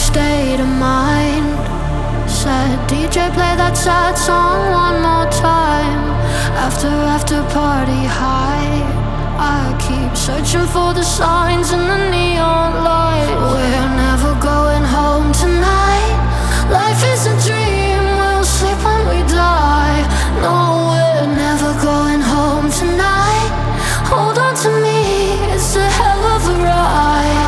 state of mind. Said DJ, play that sad song one more time. After party high, I keep searching for the signs in the neon light. We're never going home tonight. Life is a dream, we'll sleep when we die. No, we're never going home tonight. Hold on to me, it's a hell of a ride.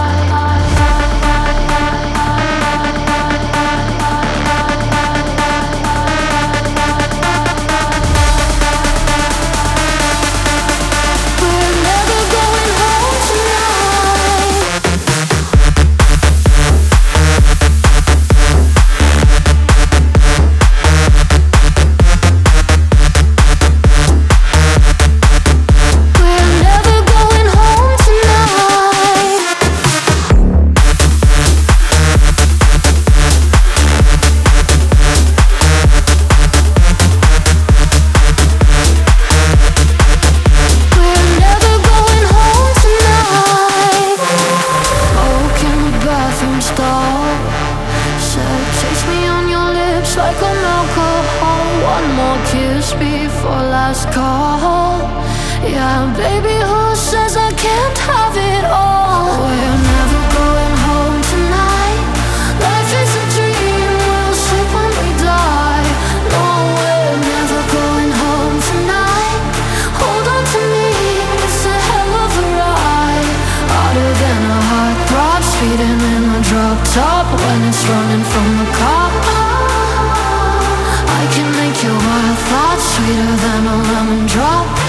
Before last call. Yeah, baby, who says I can't have it all? We're never going home tonight. Life is a dream, we'll sleep when we die. No, we're never going home tonight. Hold on to me, it's a hell of a ride. Harder than a heartthrob, speeding in a drop top when it's running from the cop. I can make your wild thoughts sweeter than a lemon drop.